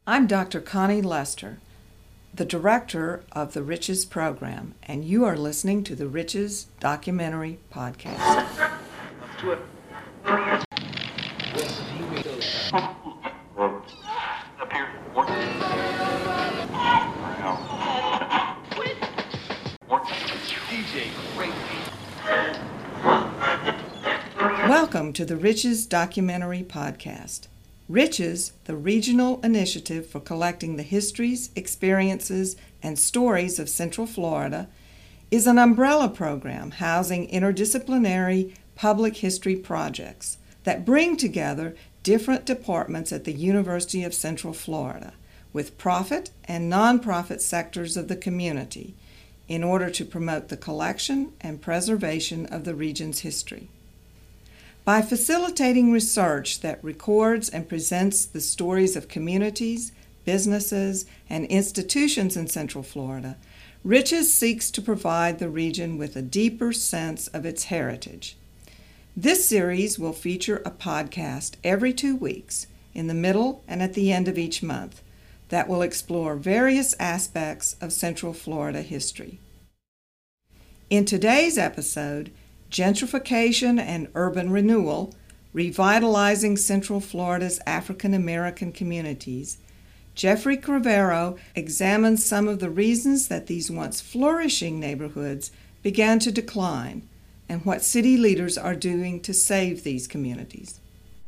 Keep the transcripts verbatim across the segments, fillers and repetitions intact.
I'm Doctor Connie Lester, the director of the Riches program, and you are listening to the Riches Documentary Podcast. Welcome to the Riches Documentary Podcast. Riches, the regional initiative for collecting the histories, experiences, and stories of Central Florida, is an umbrella program housing interdisciplinary public history projects that bring together different departments at the University of Central Florida with profit and nonprofit sectors of the community in order to promote the collection and preservation of the region's history. By facilitating research that records and presents the stories of communities, businesses, and institutions in Central Florida, Riches seeks to provide the region with a deeper sense of its heritage. This series will feature a podcast every two weeks, in the middle and at the end of each month, that will explore various aspects of Central Florida history. In today's episode, Gentrification and Urban Renewal, Revitalizing Central Florida's African American Communities, Jeffrey Crivero examines some of the reasons that these once flourishing neighborhoods began to decline and what city leaders are doing to save these communities.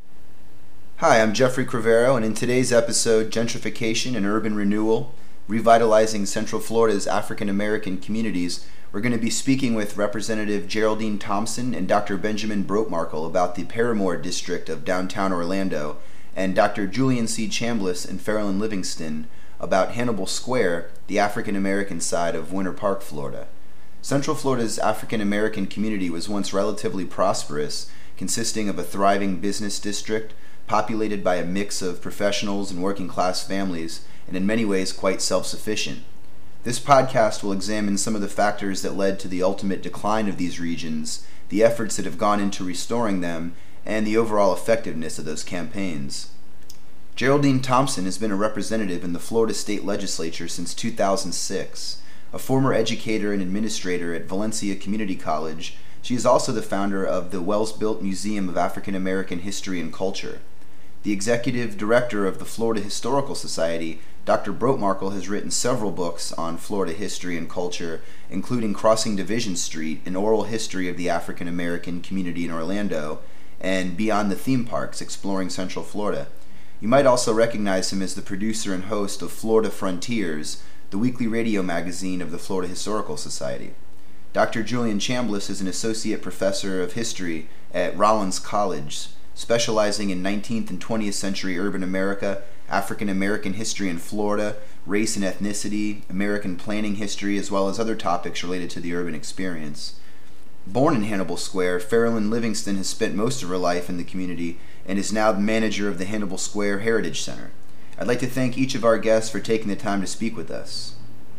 Hi, I'm Jeffrey Crivero, and in today's episode, Gentrification and Urban Renewal, Revitalizing Central Florida's African American Communities, we're going to be speaking with Representative Geraldine Thompson and Doctor Benjamin Brotemarkle about the Parramore District of downtown Orlando, and Doctor Julian C. Chambliss and Farrellyn Livingston about Hannibal Square, the African American side of Winter Park, Florida. Central Florida's African American community was once relatively prosperous, consisting of a thriving business district, populated by a mix of professionals and working class families, and in many ways quite self-sufficient. This podcast will examine some of the factors that led to the ultimate decline of these regions, the efforts that have gone into restoring them, and the overall effectiveness of those campaigns. Geraldine Thompson has been a representative in the Florida State Legislature since two thousand six. A former educator and administrator at Valencia Community College, she is also the founder of the Wells-Built Museum of African American History and Culture. The executive director of the Florida Historical Society, Doctor Brotemarkle, has written several books on Florida history and culture, including Crossing Division Street, an oral history of the African American community in Orlando, and Beyond the Theme Parks, Exploring Central Florida. You might also recognize him as the producer and host of Florida Frontiers, the weekly radio magazine of the Florida Historical Society. Doctor Julian Chambliss is an associate professor of history at Rollins College, specializing in nineteenth and twentieth century urban America, African American history in Florida, race and ethnicity, American planning history, as well as other topics related to the urban experience. Born in Hannibal Square, Farrellyn Livingston has spent most of her life in the community and is now the manager of the Hannibal Square Heritage Center. I'd like to thank each of our guests for taking the time to speak with us.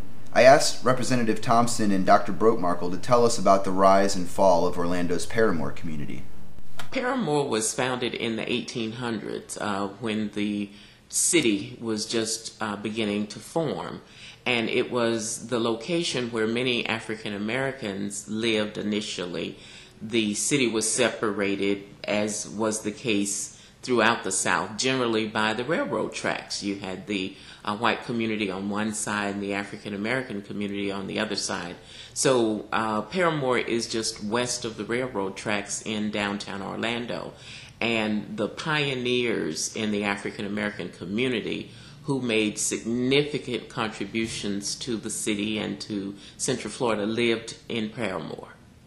I asked Representative Thompson and Doctor Brotemarkle to tell us about the rise and fall of Orlando's Parramore community. Parramore was founded in the eighteen hundreds uh, when the city was just uh, beginning to form, and it was the location where many African Americans lived initially. The city was separated, as was the case throughout the South, generally by the railroad tracks. You had the uh, white community on one side and the African American community on the other side. So uh, Parramore is just west of the railroad tracks in downtown Orlando. And the pioneers in the African American community who made significant contributions to the city and to Central Florida lived in Parramore.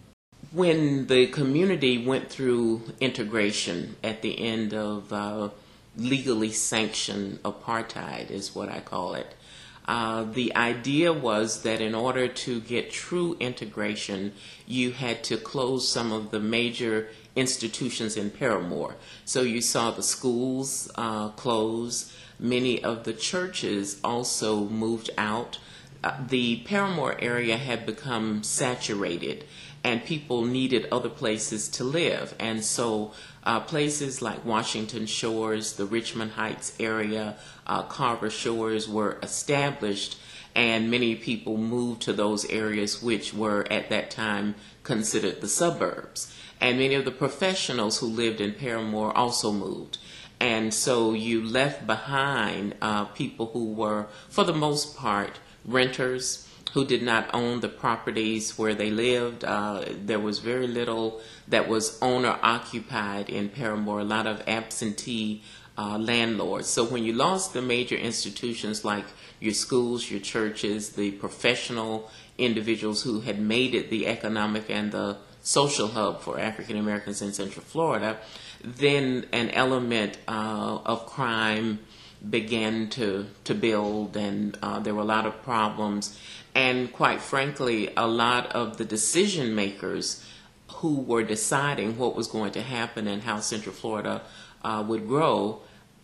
When the community went through integration at the end of uh, legally sanctioned apartheid, is what I call it, uh, the idea was that in order to get true integration, you had to close some of the major institutions in Parramore. So you saw the schools uh, close. Many of the churches also moved out. Uh, the Parramore area had become saturated, and people needed other places to live. And so uh, places like Washington Shores, the Richmond Heights area, uh, Carver Shores were established, and many people moved to those areas which were at that time considered the suburbs. And many of the professionals who lived in Parramore also moved. And so you left behind uh, people who were, for the most part, renters who did not own the properties where they lived. Uh, there was very little that was owner-occupied in Parramore, a lot of absentee uh, landlords. So when you lost the major institutions like your schools, your churches, the professional individuals who had made it the economic and the social hub for African Americans in Central Florida, then an element uh, of crime began to, to build, and uh, there were a lot of problems. And quite frankly, a lot of the decision makers who were deciding what was going to happen and how Central Florida uh, would grow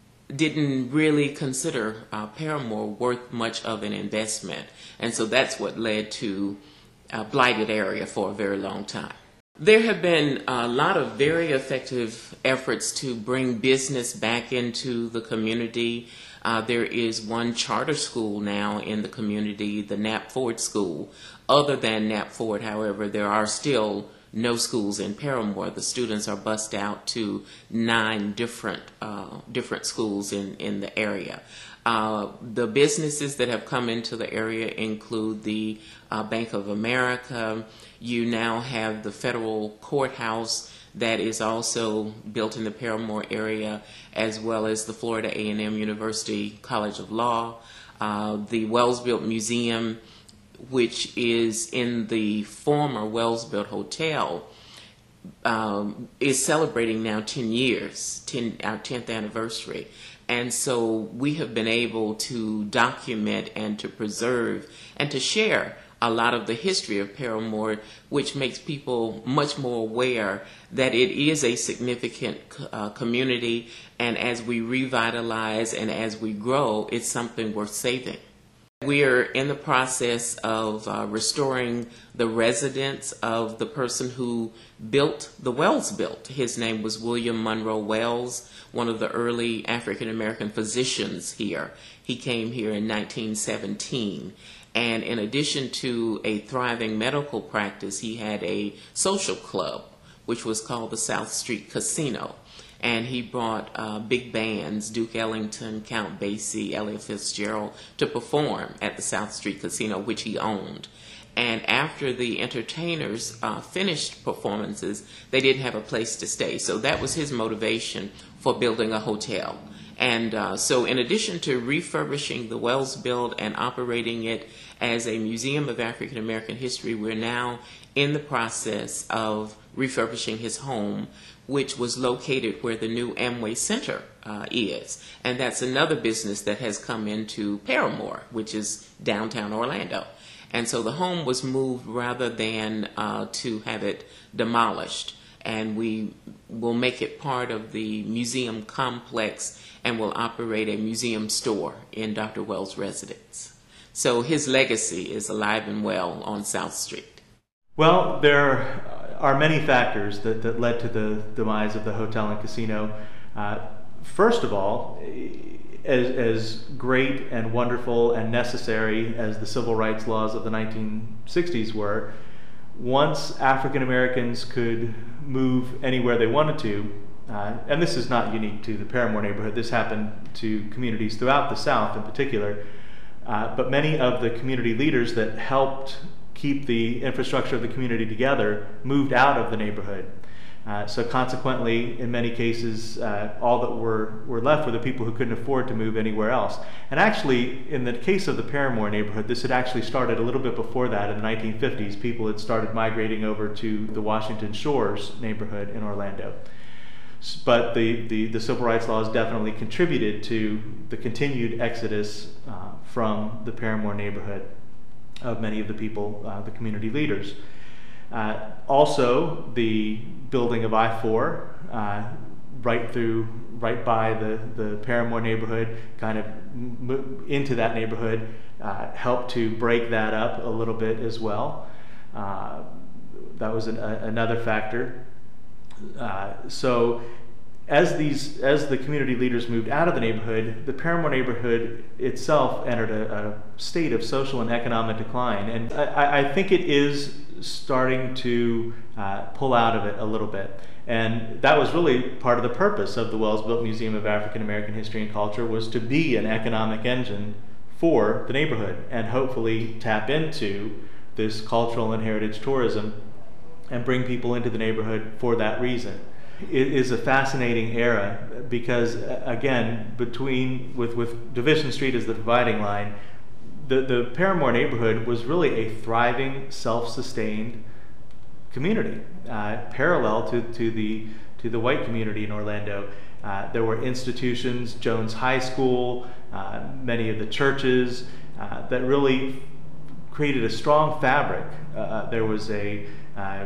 didn't really consider uh, Parramore worth much of an investment. And so that's what led to a blighted area for a very long time. There have been a lot of very effective efforts to bring business back into the community. Uh, there is one charter school now in the community, the Knapp Ford School. Other than Knapp Ford, however, there are still no schools in Parramore. The students are bussed out to nine different uh, different schools in, in the area. Uh, the businesses that have come into the area include the uh, Bank of America. You now have the federal courthouse that is also built in the Parramore area, as well as the Florida A and M University College of Law. Uh, the Wellsville Museum, which is in the former Wellsville Hotel, um, is celebrating now ten years, ten, our tenth anniversary. And so we have been able to document and to preserve and to share a lot of the history of Parramore, which makes people much more aware that it is a significant uh, community, and as we revitalize and as we grow, it's something worth saving. We are in the process of uh, restoring the residence of the person who built the Wells built. His name was William Monroe Wells, one of the early African American physicians here. He came here in nineteen seventeen. And in addition to a thriving medical practice, he had a social club, which was called the South Street Casino. And he brought uh, big bands, Duke Ellington, Count Basie, Elliott Fitzgerald, to perform at the South Street Casino, which he owned. And after the entertainers uh, finished performances, they didn't have a place to stay. So that was his motivation for building a hotel. And uh, so in addition to refurbishing the Wells Build and operating it as a museum of African American history, we're now in the process of refurbishing his home, which was located where the new Amway Center uh, is. And that's another business that has come into Parramore, which is downtown Orlando. And so the home was moved rather than uh, to have it demolished. And we will make it part of the museum complex and will operate a museum store in Doctor Wells' residence. So his legacy is alive and well on South Street. Well, there are many factors that, that led to the demise of the hotel and casino. Uh, first of all, as, as great and wonderful and necessary as the civil rights laws of the nineteen sixties were, once African Americans could move anywhere they wanted to, uh, and this is not unique to the Parramore neighborhood, this happened to communities throughout the South in particular, uh, but many of the community leaders that helped keep the infrastructure of the community together moved out of the neighborhood. Uh, so consequently, in many cases, uh, all that were, were left were the people who couldn't afford to move anywhere else. And actually, in the case of the Parramore neighborhood, this had actually started a little bit before that. In the nineteen fifties, people had started migrating over to the Washington Shores neighborhood in Orlando. But the, the, the civil rights laws definitely contributed to the continued exodus uh, from the Parramore neighborhood of many of the people, uh, the community leaders. Uh, also, the building of I four uh, right through, right by the, the Parramore neighborhood, kind of m into that neighborhood, uh, helped to break that up a little bit as well. Uh, that was an, a, another factor. Uh, so as these as the community leaders moved out of the neighborhood, the Parramore neighborhood itself entered a, a state of social and economic decline, and I, I think it is starting to uh, pull out of it a little bit. And that was really part of the purpose of the Wells-Built Museum of African American History and Culture, was to be an economic engine for the neighborhood and hopefully tap into this cultural and heritage tourism and bring people into the neighborhood for that reason. It is a fascinating era because, again, between with, with Division Street as the dividing line, the, the Parramore neighborhood was really a thriving, self-sustained community, uh, parallel to, to the to the white community in Orlando. Uh, there were institutions, Jones High School, uh, many of the churches uh, that really created a strong fabric. Uh, there was a uh,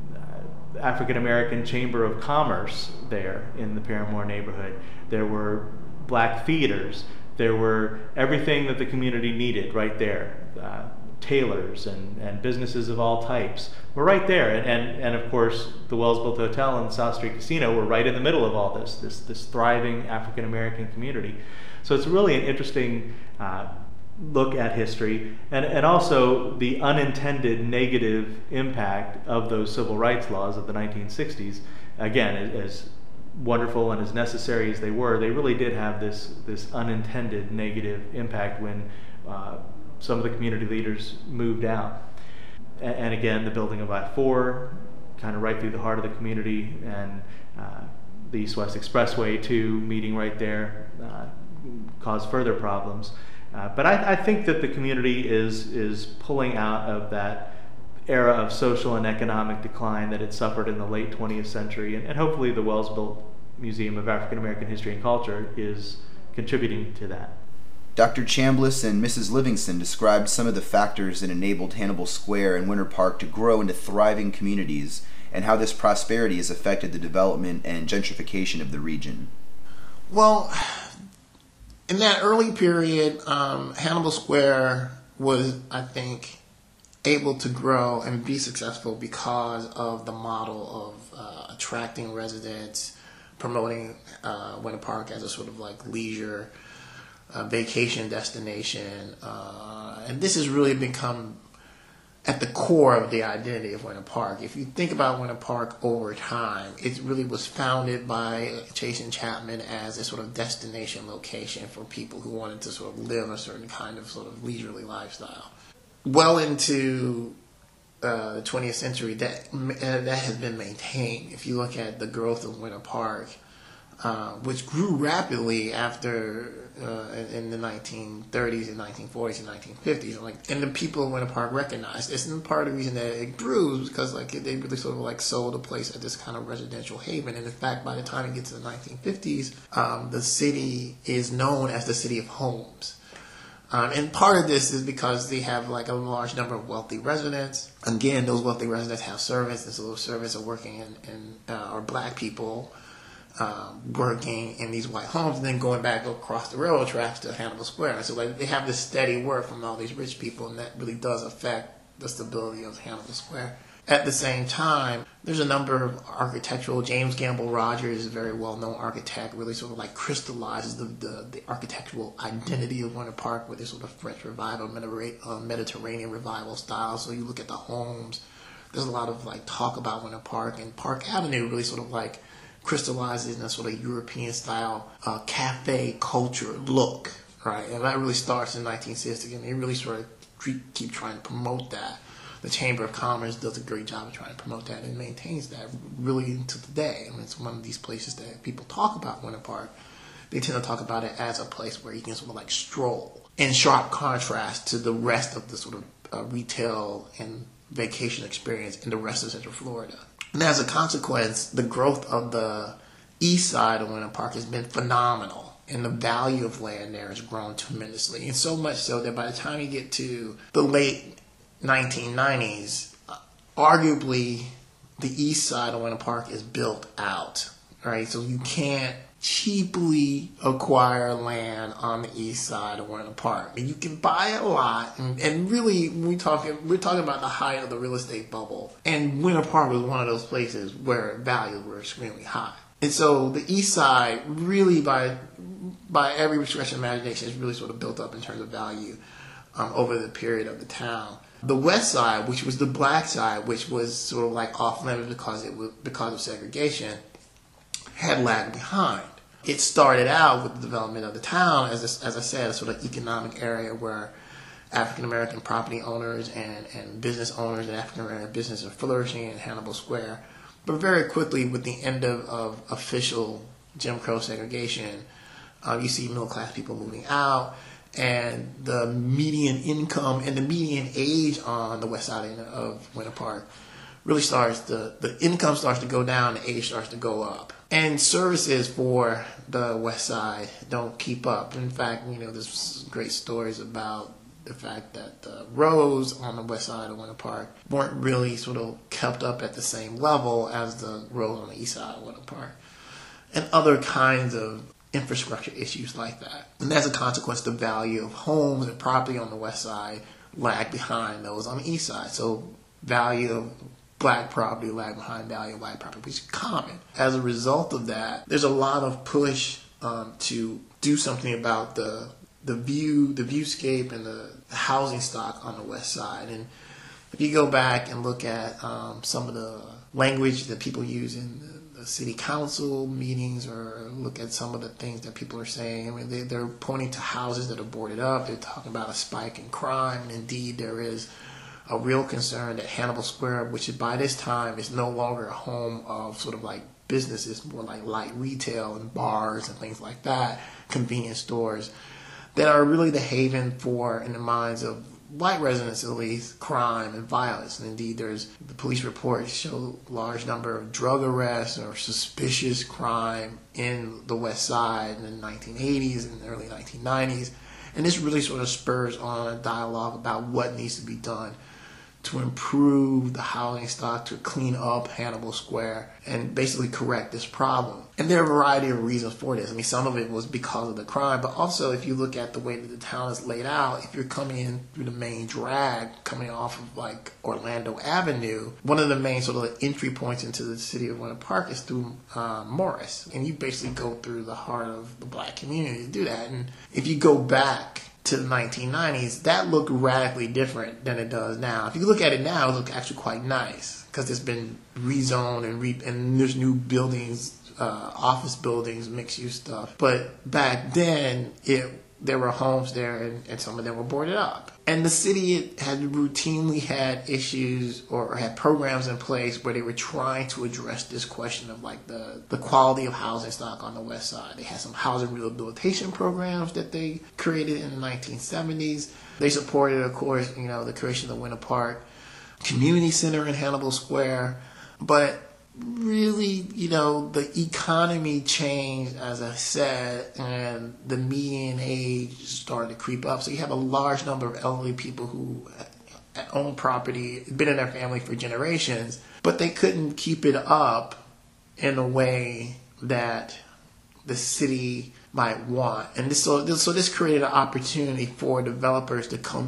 African American Chamber of Commerce there in the Parramore neighborhood. There were black theaters. There were everything that the community needed right there. Uh, tailors and, and businesses of all types were right there. And, and, and of course, the Wells-Built Hotel and South Street Casino were right in the middle of all this, this, this thriving African American community. So it's really an interesting uh, look at history, and, and also the unintended negative impact of those civil rights laws of the nineteen sixties. Again, as wonderful and as necessary as they were, they really did have this, this unintended negative impact when uh, some of the community leaders moved out. And, and again, the building of I four, kind of right through the heart of the community, and uh, the East-West Expressway too, meeting right there, uh, caused further problems. Uh, but I, I think that the community is is pulling out of that era of social and economic decline that it suffered in the late twentieth century, and, and hopefully the Wells-Built Museum of African American History and Culture is contributing to that. Doctor Chambliss and Missus Livingston described some of the factors that enabled Hannibal Square and Winter Park to grow into thriving communities, and how this prosperity has affected the development and gentrification of the region. Well, in that early period, um, Hannibal Square was, I think, able to grow and be successful because of the model of uh, attracting residents, promoting uh, Winter Park as a sort of like leisure uh, vacation destination. Uh, and this has really become at the core of the identity of Winter Park. If you think about Winter Park over time, it really was founded by Chase and Chapman as a sort of destination location for people who wanted to sort of live a certain kind of sort of leisurely lifestyle. Well into uh, the twentieth century, that uh, that has been maintained. If you look at the growth of Winter Park, uh, which grew rapidly after uh, in the nineteen thirties and nineteen forties and nineteen fifties, and like, and the people of Winter Park recognized this. And part of the reason that it grew was because like they really sort of like sold the place as this kind of residential haven. And in fact, by the time it gets to the nineteen fifties, um, the city is known as the city of homes. Um, and part of this is because they have like a large number of wealthy residents. Again, those wealthy residents have servants, and so those servants are working in, in uh, are black people um, working in these white homes, and then going back across the railroad tracks to Hannibal Square. And so like they have this steady work from all these rich people, and that really does affect the stability of Hannibal Square. At the same time, there's a number of architectural. James Gamble Rogers is a very well-known architect, really sort of like crystallizes the, the, the architectural identity of Winter Park with this sort of French revival, Mediterranean revival style. So you look at the homes, there's a lot of like talk about Winter Park, and Park Avenue really sort of like crystallizes in a sort of European style uh, cafe culture look, right? And that really starts in nineteen sixty, and they really sort of keep, keep trying to promote that. The Chamber of Commerce does a great job of trying to promote that and maintains that really to today. I mean, it's one of these places that people talk about Winter Park. They tend to talk about it as a place where you can sort of like stroll, in sharp contrast to the rest of the sort of uh, retail and vacation experience in the rest of Central Florida. And as a consequence, the growth of the east side of Winter Park has been phenomenal. And the value of land there has grown tremendously. And so much so that by the time you get to the late nineteen nineties, uh, arguably the east side of Winter Park is built out, right? So you can't cheaply acquire land on the east side of Winter Park. And you can buy a lot, and, and really, we talking we're talking about the height of the real estate bubble. And Winter Park was one of those places where values were extremely high. And so the east side, really, by by every stretch of imagination, is really sort of built up in terms of value um, over the period of the town. The west side, which was the black side, which was sort of like off limits because it was because of segregation, had lagged behind. It started out with the development of the town, as a, as I said, a sort of economic area where African American property owners and, and business owners and African American businesses are flourishing in Hannibal Square. But very quickly, with the end of, of official Jim Crow segregation, uh, you see middle class people moving out, and the median income and the median age on the west side of Winter Park really starts to, the income starts to go down, the age starts to go up. And services for the west side don't keep up. In fact, you know, there's great stories about the fact that the roads on the west side of Winter Park weren't really sort of kept up at the same level as the roads on the east side of Winter Park. And other kinds of infrastructure issues like that. And as a consequence, the value of homes and property on the west side lag behind those on the east side. So value of black property lag behind value of white property, which is common. As a result of that, there's a lot of push um, to do something about the the view, the viewscape, and the housing stock on the west side. And if you go back and look at um, some of the language that people use in the, the city council meetings, or look at some of the things that people are saying, I mean, they, they're pointing to houses that are boarded up. They're talking about a spike in crime. And indeed, there is a real concern that Hannibal Square, which by this time is no longer a home of sort of like businesses, more like light retail and bars and things like that, convenience stores, that are really the haven for, in the minds of white residents at least, crime and violence. And indeed, there's the police reports show a large number of drug arrests or suspicious crime in the West Side in the nineteen eighties and early nineteen nineties. And this really sort of spurs on a dialogue about what needs to be done to improve the housing stock, to clean up Hannibal Square, and basically correct this problem. And there are a variety of reasons for this. I mean, some of it was because of the crime, but also if you look at the way that the town is laid out, if you're coming in through the main drag, coming off of like Orlando Avenue, one of the main sort of entry points into the city of Winter Park is through uh, Morris. And you basically go through the heart of the black community to do that. And if you go back to the nineteen nineties, that looked radically different than it does now. If you look at it now, it looks actually quite nice because it's been rezoned and re- and there's new buildings, uh, office buildings, mixed-use stuff. But back then, it there were homes there, and, and some of them were boarded up. And the city had routinely had issues or had programs in place where they were trying to address this question of like the, the quality of housing stock on the west side. They had some housing rehabilitation programs that they created in the nineteen seventies. They supported, of course, you know, the creation of the Winter Park Community Center in Hannibal Square. But really, you know, the economy changed, as I said, and the median age started to creep up. So you have a large number of elderly people who own property, been in their family for generations, but they couldn't keep it up in a way that the city might want. And this, so, this, so this created an opportunity for developers to come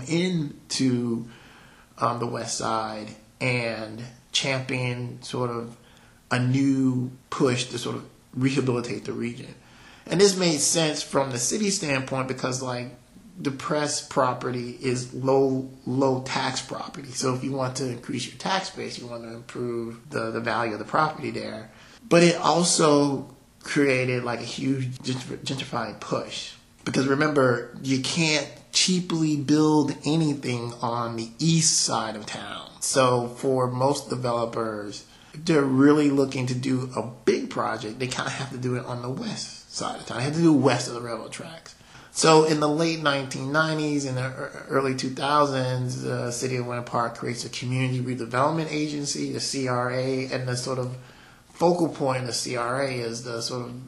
into um, the West Side and champion sort of a new push to sort of rehabilitate the region. And this made sense from the city standpoint because, like, depressed property is low low tax property. So if you want to increase your tax base, you want to improve the, the value of the property there. But it also created like a huge gentrifying push. Because remember, you can't cheaply build anything on the east side of town. So for most developers, if they're really looking to do a big project, they kind of have to do it on the west side of town. They have to do west of the railroad tracks. So in the late nineteen nineties and the early two thousands, the City of Winter Park creates a community redevelopment agency, the C R A, and the sort of focal point of the C R A is the sort of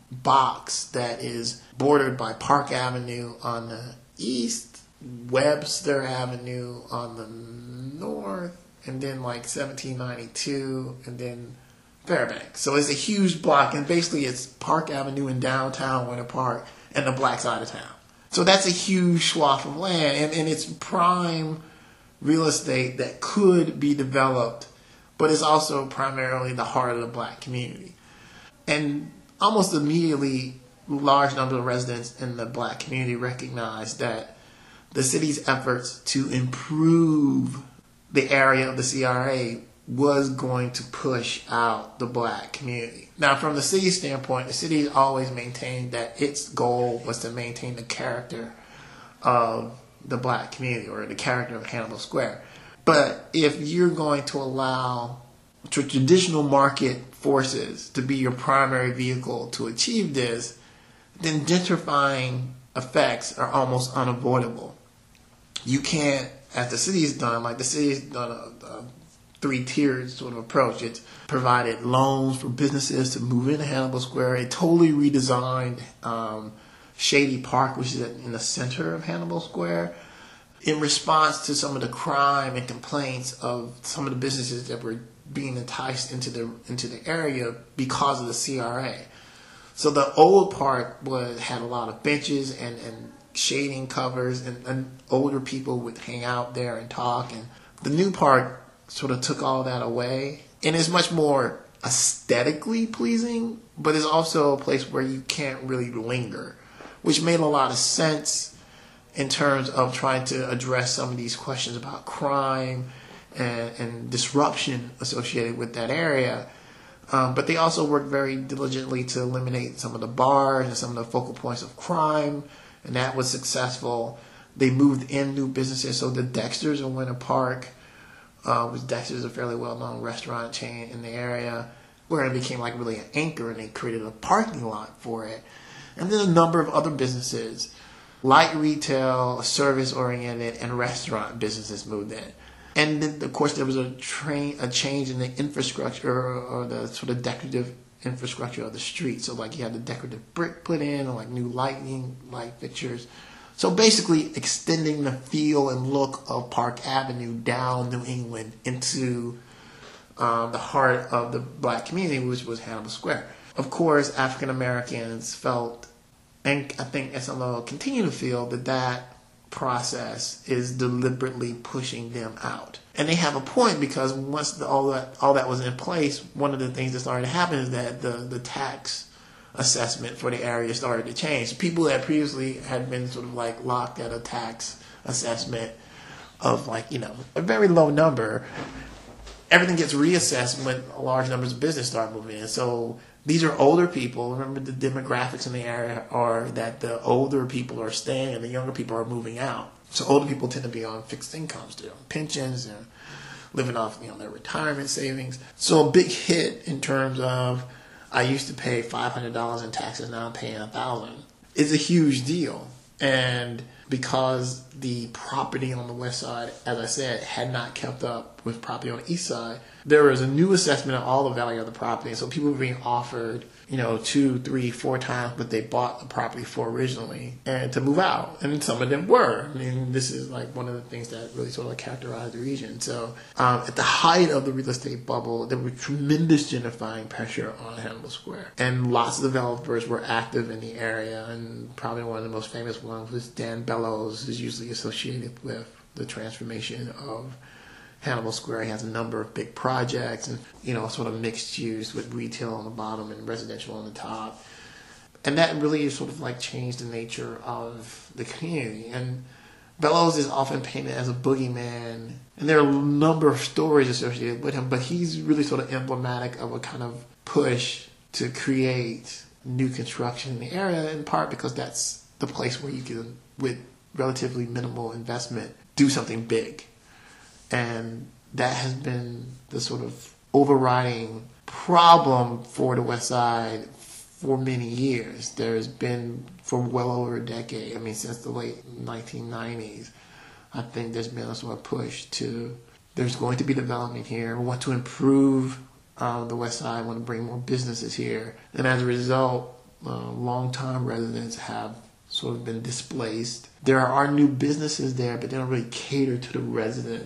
box that is bordered by Park Avenue on the east, Webster Avenue on the north, and then like seventeen ninety-two, and then Fairbanks. So it's a huge block, and basically it's Park Avenue in downtown Winter Park and the black side of town. So that's a huge swath of land, and, and it's prime real estate that could be developed, but it's also primarily the heart of the black community. And almost immediately, large number of residents in the black community recognized that the city's efforts to improve the area of the C R A was going to push out the black community. Now, from the city's standpoint, the city always maintained that its goal was to maintain the character of the black community, or the character of Hannibal Square. But if you're going to allow traditional market forces to be your primary vehicle to achieve this, then gentrifying effects are almost unavoidable. You can't, as the city's done, like the city's done a, a three-tiered sort of approach. It's provided loans for businesses to move into Hannibal Square. It totally redesigned um, Shady Park, which is in the center of Hannibal Square, in response to some of the crime and complaints of some of the businesses that were being enticed into the into the area because of the C R A. So the old park was had a lot of benches and, and shading covers, and, and older people would hang out there and talk. And the new park sort of took all that away, and it's much more aesthetically pleasing, but it's also a place where you can't really linger, which made a lot of sense in terms of trying to address some of these questions about crime and, and disruption associated with that area. Um, but they also worked very diligently to eliminate some of the bars and some of the focal points of crime, and that was successful. They moved in new businesses, so the Dexter's in Winter Park, uh, which Dexter's is a fairly well-known restaurant chain in the area, where it became like really an anchor, and they created a parking lot for it. And then a number of other businesses, light retail, service-oriented, and restaurant businesses moved in. And then, of course, there was a train, a change in the infrastructure, or, or the sort of decorative infrastructure of the street. So, like, you had the decorative brick put in, or like new lighting, light fixtures. So, basically, extending the feel and look of Park Avenue down New England into um, the heart of the black community, which was Hannibal Square. Of course, African Americans felt, and I think S L O continue to feel, that that process is deliberately pushing them out. And they have a point, because once the, all that all that was in place, one of the things that started to happen is that the, the tax assessment for the area started to change. People that previously had been sort of like locked at a tax assessment of like, you know, a very low number, everything gets reassessed when large numbers of business start moving in. So these are older people. Remember, the demographics in the area are that the older people are staying and the younger people are moving out. So older people tend to be on fixed incomes, they're on pensions and living off, you know, their retirement savings. So a big hit in terms of, I used to pay five hundred dollars in taxes, now I'm paying one thousand dollars, is a huge deal. And because the property on the west side, as I said, had not kept up with property on the east side, there was a new assessment of all the value of the property. And so people were being offered, you know, two, three, four times what they bought the property for originally, and to move out. And some of them were. I mean, this is like one of the things that really sort of characterized the region. So um, at the height of the real estate bubble, there was tremendous gentrifying pressure on Hannibal Square. And lots of developers were active in the area. And probably one of the most famous ones was Dan Bellows, who's usually associated with the transformation of Hannibal Square. He has a number of big projects and, you know, sort of mixed use with retail on the bottom and residential on the top. And that really sort of like changed the nature of the community. And Bellows is often painted as a boogeyman, and there are a number of stories associated with him, but he's really sort of emblematic of a kind of push to create new construction in the area, in part because that's the place where you can, with relatively minimal investment, do something big. And that has been the sort of overriding problem for the West Side for many years. There has been, for well over a decade, I mean, since the late nineteen nineties, I think there's been a sort of push to, there's going to be development here. We want to improve uh, the West Side, want to bring more businesses here. And as a result, uh, long-time residents have sort of been displaced. There are new businesses there, but they don't really cater to the residents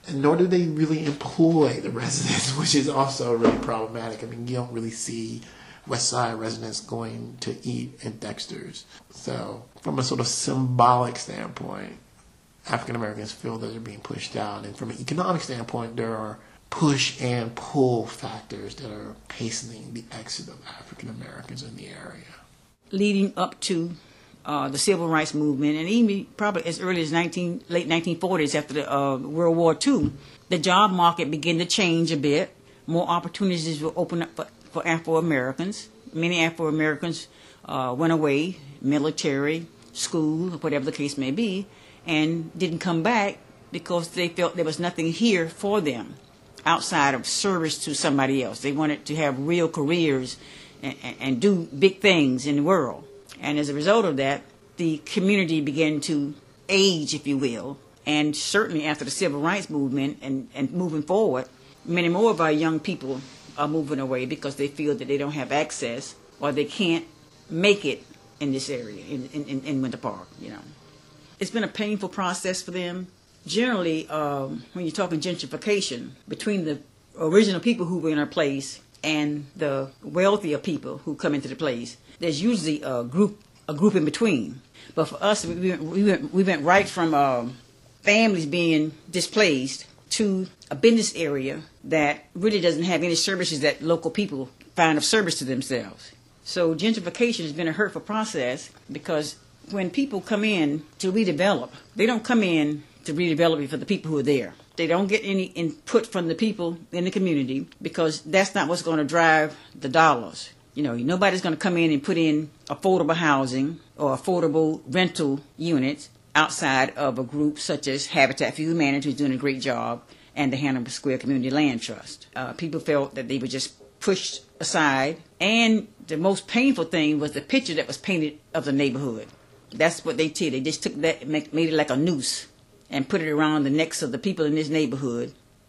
And nor do they really employ the residents, which is also really problematic. I mean, you don't really see West Side residents going to eat at Dexter's. So from a sort of symbolic standpoint, African Americans feel that they're being pushed out. And from an economic standpoint, there are push and pull factors that are hastening the exit of African Americans in the area. Leading up to uh, the civil rights movement, and even probably as early as nineteen, late nineteen forties after the uh, World War Two, the job market began to change a bit. More opportunities were opened up for, for Afro-Americans. Many Afro-Americans uh, went away, military, school, whatever the case may be, and didn't come back because they felt there was nothing here for them outside of service to somebody else. They wanted to have real careers and, and do big things in the world. And as a result of that, the community began to age, if you will. And certainly after the civil rights movement and, and moving forward, many more of our young people are moving away because they feel that they don't have access or they can't make it in this area, in, in, in Winter Park, you know. It's been a painful process for them. Generally, um, when you're talking gentrification, between the original people who were in our place and the wealthier people who come into the place, there's usually a group a group in between. But for us, we went, we went, we went right from um, families being displaced to a business area that really doesn't have any services that local people find of service to themselves. So gentrification has been a hurtful process because when people come in to redevelop, they don't come in to redevelop it for the people who are there. They don't get any input from the people in the community because that's not what's going to drive the dollars. You know, nobody's going to come in and put in affordable housing or affordable rental units outside of a group such as Habitat for Humanity, who's doing a great job, and the Hannibal Square Community Land Trust. Uh, people felt that they were just pushed aside, and the most painful thing was the picture that was painted of the neighborhood. That's what they did. They just took that and made it like a noose and put it around the necks of the people in this neighborhood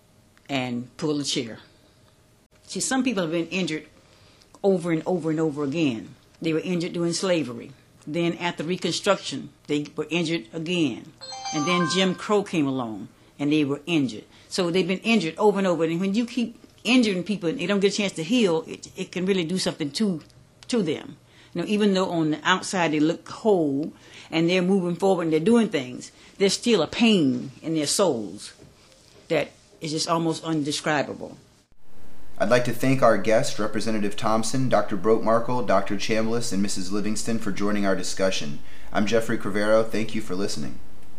and pulled a chair. See, some people have been injured over and over and over again. They were injured during slavery. Then after Reconstruction, they were injured again. And then Jim Crow came along, and they were injured. So they've been injured over and over. And when you keep injuring people and they don't get a chance to heal, it, it can really do something to to them. You know, even though on the outside they look whole and they're moving forward and they're doing things, there's still a pain in their souls that is just almost undescribable. I'd like to thank our guests, Representative Thompson, Doctor Brokmarkle, Doctor Chambliss, and Missus Livingston for joining our discussion. I'm Jeffrey Crivero. Thank you for listening.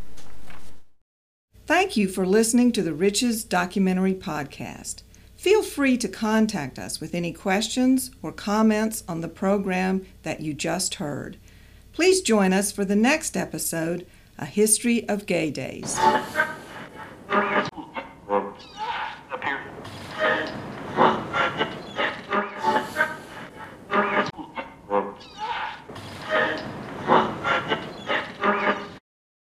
Thank you for listening to the Riches Documentary Podcast. Feel free to contact us with any questions or comments on the program that you just heard. Please join us for the next episode, A History of Gay Days.